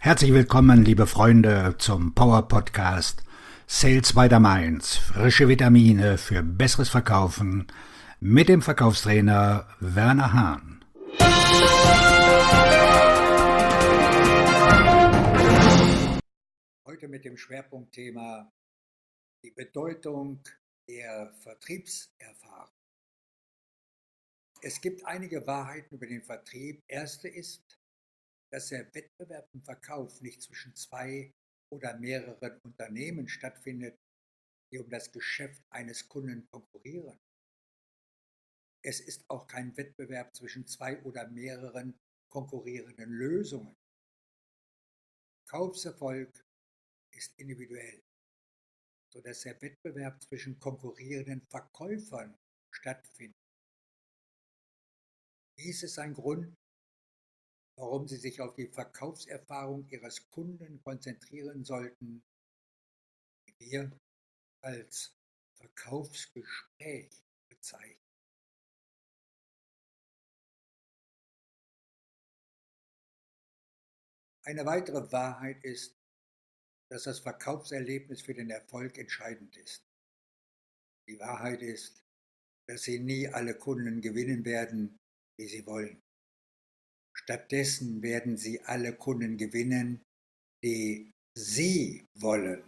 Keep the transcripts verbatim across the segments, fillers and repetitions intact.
Herzlich willkommen, liebe Freunde, zum Power Podcast Sales by the Mainz. Frische Vitamine für besseres Verkaufen mit dem Verkaufstrainer Werner Hahn. Heute mit dem Schwerpunktthema die Bedeutung der Vertriebserfahrung. Es gibt einige Wahrheiten über den Vertrieb. Erste ist, dass der Wettbewerb im Verkauf nicht zwischen zwei oder mehreren Unternehmen stattfindet, die um das Geschäft eines Kunden konkurrieren. Es ist auch kein Wettbewerb zwischen zwei oder mehreren konkurrierenden Lösungen. Verkaufserfolg ist individuell, sodass der Wettbewerb zwischen konkurrierenden Verkäufern stattfindet. Dies ist ein Grund, warum Sie sich auf die Verkaufserfahrung Ihres Kunden konzentrieren sollten, die wir als Verkaufsgespräch bezeichnen. Eine weitere Wahrheit ist, dass das Verkaufserlebnis für den Erfolg entscheidend ist. Die Wahrheit ist, dass Sie nie alle Kunden gewinnen werden, die Sie wollen. Stattdessen werden Sie alle Kunden gewinnen, die Sie wollen.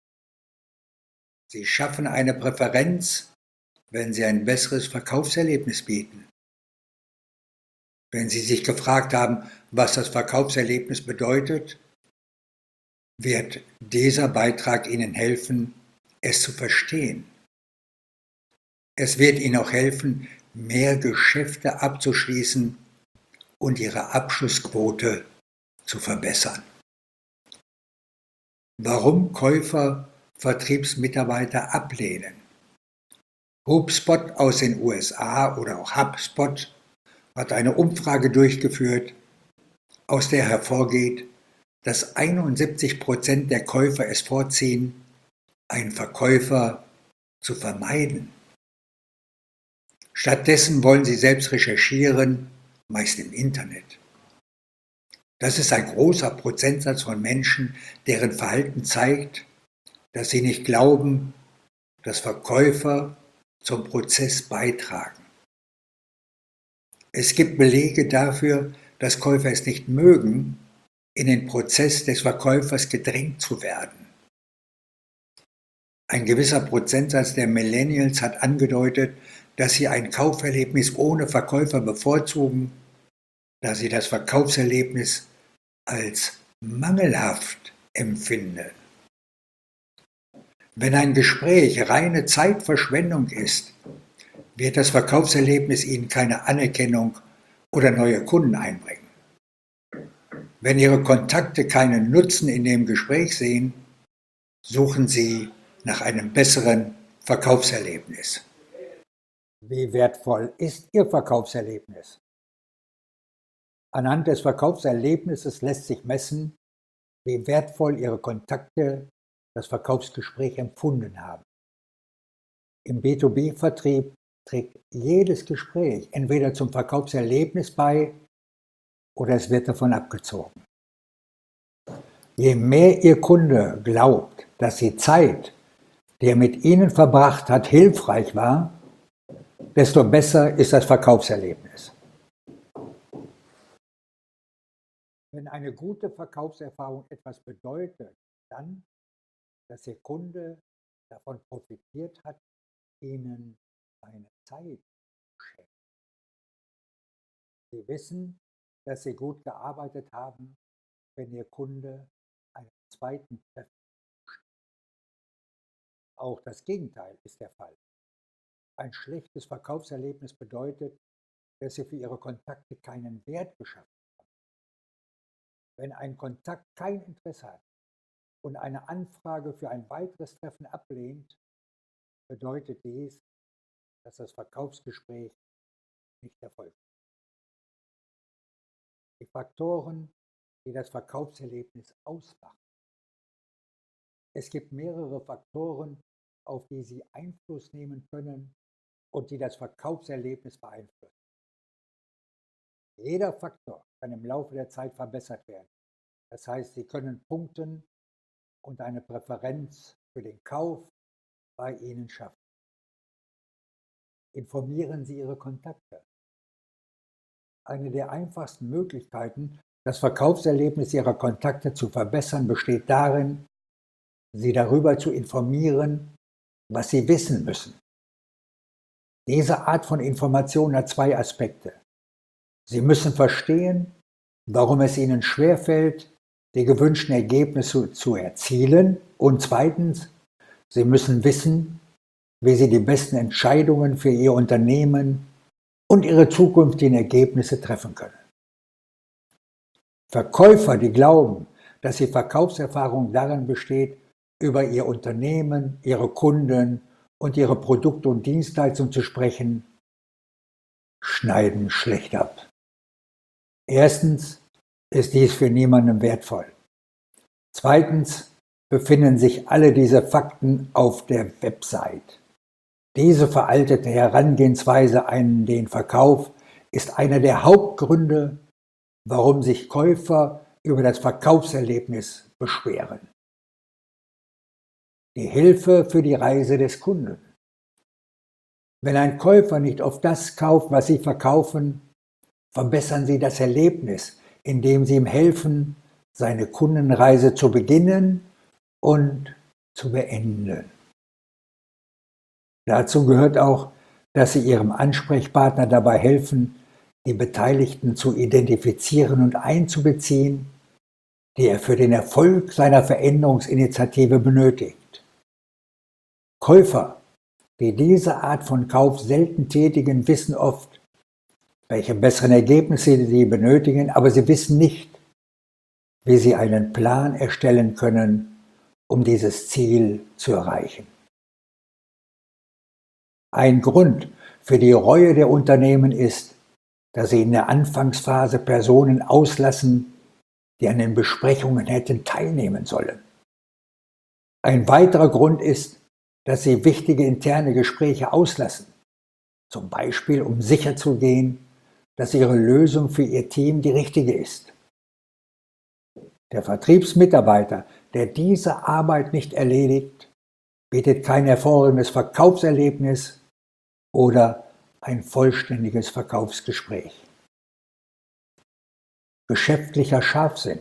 Sie schaffen eine Präferenz, wenn Sie ein besseres Verkaufserlebnis bieten. Wenn Sie sich gefragt haben, was das Verkaufserlebnis bedeutet, wird dieser Beitrag Ihnen helfen, es zu verstehen. Es wird Ihnen auch helfen, mehr Geschäfte abzuschließen und Ihre Abschlussquote zu verbessern. Warum Käufer Vertriebsmitarbeiter ablehnen? HubSpot aus den U S A oder auch HubSpot hat eine Umfrage durchgeführt, aus der hervorgeht, dass einundsiebzig Prozent der Käufer es vorziehen, einen Verkäufer zu vermeiden. Stattdessen wollen sie selbst recherchieren, meist im Internet. Das ist ein großer Prozentsatz von Menschen, deren Verhalten zeigt, dass sie nicht glauben, dass Verkäufer zum Prozess beitragen. Es gibt Belege dafür, dass Käufer es nicht mögen, in den Prozess des Verkäufers gedrängt zu werden. Ein gewisser Prozentsatz der Millennials hat angedeutet, dass sie ein Kauferlebnis ohne Verkäufer bevorzugen, da sie das Verkaufserlebnis als mangelhaft empfinden. Wenn ein Gespräch reine Zeitverschwendung ist, wird das Verkaufserlebnis Ihnen keine Anerkennung oder neue Kunden einbringen. Wenn Ihre Kontakte keinen Nutzen in dem Gespräch sehen, suchen Sie nach einem besseren Verkaufserlebnis. Wie wertvoll ist Ihr Verkaufserlebnis? Anhand des Verkaufserlebnisses lässt sich messen, wie wertvoll Ihre Kontakte das Verkaufsgespräch empfunden haben. Im B zwei B-Vertrieb trägt jedes Gespräch entweder zum Verkaufserlebnis bei oder es wird davon abgezogen. Je mehr Ihr Kunde glaubt, dass die Zeit, die er mit Ihnen verbracht hat, hilfreich war, desto besser ist das Verkaufserlebnis. Wenn eine gute Verkaufserfahrung etwas bedeutet, dann, dass Ihr Kunde davon profitiert hat, Ihnen seine Zeit zu schenken. Sie wissen, dass Sie gut gearbeitet haben, wenn Ihr Kunde einen zweiten Treffen bucht. Auch das Gegenteil ist der Fall. Ein schlechtes Verkaufserlebnis bedeutet, dass Sie für Ihre Kontakte keinen Wert geschaffen haben. Wenn ein Kontakt kein Interesse hat und eine Anfrage für ein weiteres Treffen ablehnt, bedeutet dies, dass das Verkaufsgespräch nicht erfolgt. Die Faktoren, die das Verkaufserlebnis ausmachen. Es gibt mehrere Faktoren, auf die Sie Einfluss nehmen können und die das Verkaufserlebnis beeinflussen. Jeder Faktor kann im Laufe der Zeit verbessert werden. Das heißt, Sie können punkten und eine Präferenz für den Kauf bei Ihnen schaffen. Informieren Sie Ihre Kontakte. Eine der einfachsten Möglichkeiten, das Verkaufserlebnis Ihrer Kontakte zu verbessern, besteht darin, sie darüber zu informieren, was sie wissen müssen. Diese Art von Information hat zwei Aspekte. Sie müssen verstehen, warum es Ihnen schwerfällt, die gewünschten Ergebnisse zu erzielen, und zweitens, Sie müssen wissen, wie Sie die besten Entscheidungen für Ihr Unternehmen und Ihre zukünftigen Ergebnisse treffen können. Verkäufer, die glauben, dass die Verkaufserfahrung darin besteht, über Ihr Unternehmen, Ihre Kunden und Ihre Produkte und Dienstleistungen zu sprechen, schneiden schlecht ab. Erstens ist dies für niemanden wertvoll. Zweitens befinden sich alle diese Fakten auf der Website. Diese veraltete Herangehensweise an den Verkauf ist einer der Hauptgründe, warum sich Käufer über das Verkaufserlebnis beschweren. Die Hilfe für die Reise des Kunden. Wenn ein Käufer nicht auf das kauft, was Sie verkaufen, verbessern Sie das Erlebnis, indem Sie ihm helfen, seine Kundenreise zu beginnen und zu beenden. Dazu gehört auch, dass Sie Ihrem Ansprechpartner dabei helfen, die Beteiligten zu identifizieren und einzubeziehen, die er für den Erfolg seiner Veränderungsinitiative benötigt. Käufer, die diese Art von Kauf selten tätigen, wissen oft, welche besseren Ergebnisse sie benötigen, aber sie wissen nicht, wie sie einen Plan erstellen können, um dieses Ziel zu erreichen. Ein Grund für die Reue der Unternehmen ist, dass sie in der Anfangsphase Personen auslassen, die an den Besprechungen hätten teilnehmen sollen. Ein weiterer Grund ist, dass sie wichtige interne Gespräche auslassen, zum Beispiel um sicherzugehen, dass ihre Lösung für ihr Team die richtige ist. Der Vertriebsmitarbeiter, der diese Arbeit nicht erledigt, bietet kein hervorragendes Verkaufserlebnis oder ein vollständiges Verkaufsgespräch. Geschäftlicher Scharfsinn.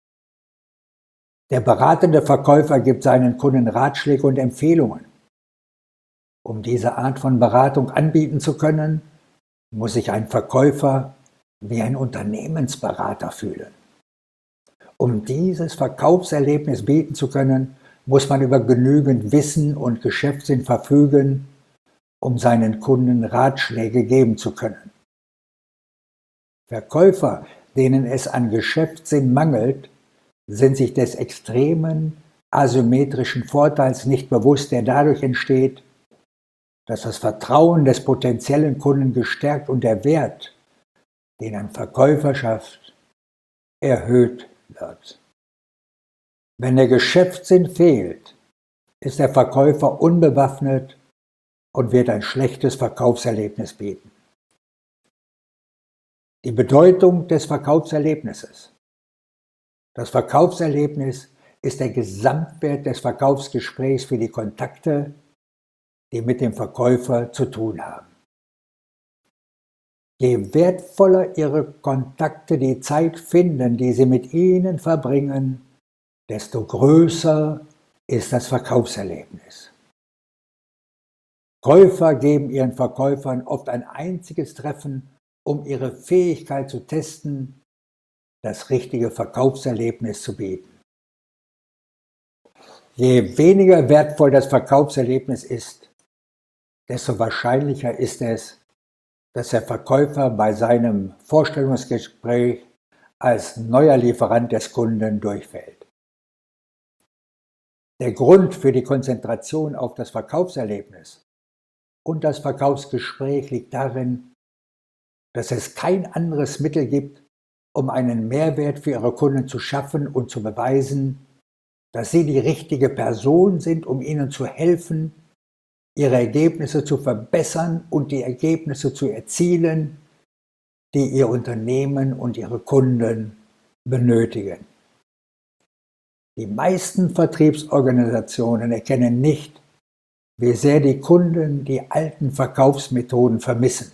Der beratende Verkäufer gibt seinen Kunden Ratschläge und Empfehlungen. Um diese Art von Beratung anbieten zu können, muss sich ein Verkäufer wie ein Unternehmensberater fühlen. Um dieses Verkaufserlebnis bieten zu können, muss man über genügend Wissen und Geschäftssinn verfügen, um seinen Kunden Ratschläge geben zu können. Verkäufer, denen es an Geschäftssinn mangelt, sind sich des extremen asymmetrischen Vorteils nicht bewusst, der dadurch entsteht, dass das Vertrauen des potenziellen Kunden gestärkt und der Wert, den ein Verkäufer schafft, erhöht wird. Wenn der Geschäftssinn fehlt, ist der Verkäufer unbewaffnet und wird ein schlechtes Verkaufserlebnis bieten. Die Bedeutung des Verkaufserlebnisses. Das Verkaufserlebnis ist der Gesamtwert des Verkaufsgesprächs für die Kontakte, die mit dem Verkäufer zu tun haben. Je wertvoller Ihre Kontakte die Zeit finden, die Sie mit ihnen verbringen, desto größer ist das Verkaufserlebnis. Käufer geben ihren Verkäufern oft ein einziges Treffen, um ihre Fähigkeit zu testen, das richtige Verkaufserlebnis zu bieten. Je weniger wertvoll das Verkaufserlebnis ist, desto wahrscheinlicher ist es, dass der Verkäufer bei seinem Vorstellungsgespräch als neuer Lieferant des Kunden durchfällt. Der Grund für die Konzentration auf das Verkaufserlebnis und das Verkaufsgespräch liegt darin, dass es kein anderes Mittel gibt, um einen Mehrwert für Ihre Kunden zu schaffen und zu beweisen, dass Sie die richtige Person sind, um ihnen zu helfen, ihre Ergebnisse zu verbessern und die Ergebnisse zu erzielen, die Ihr Unternehmen und Ihre Kunden benötigen. Die meisten Vertriebsorganisationen erkennen nicht, wie sehr die Kunden die alten Verkaufsmethoden vermissen.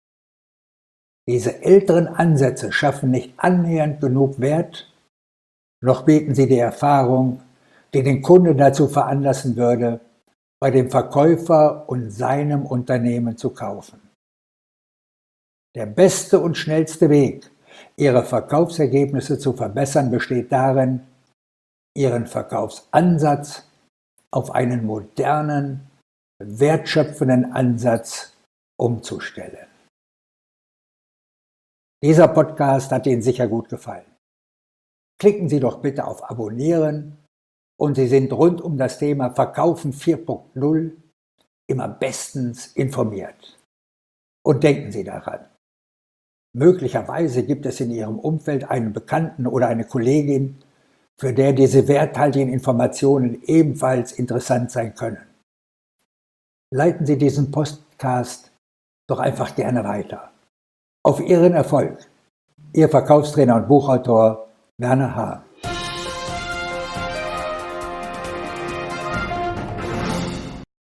Diese älteren Ansätze schaffen nicht annähernd genug Wert, noch bieten sie die Erfahrung, die den Kunden dazu veranlassen würde, bei dem Verkäufer und seinem Unternehmen zu kaufen. Der beste und schnellste Weg, Ihre Verkaufsergebnisse zu verbessern, besteht darin, Ihren Verkaufsansatz auf einen modernen, wertschöpfenden Ansatz umzustellen. Dieser Podcast hat Ihnen sicher gut gefallen. Klicken Sie doch bitte auf Abonnieren und Sie sind rund um das Thema Verkaufen vier Punkt null immer bestens informiert. Und denken Sie daran, möglicherweise gibt es in Ihrem Umfeld einen Bekannten oder eine Kollegin, für der diese werthaltigen Informationen ebenfalls interessant sein können. Leiten Sie diesen Podcast doch einfach gerne weiter. Auf Ihren Erfolg. Ihr Verkaufstrainer und Buchautor Werner Haar.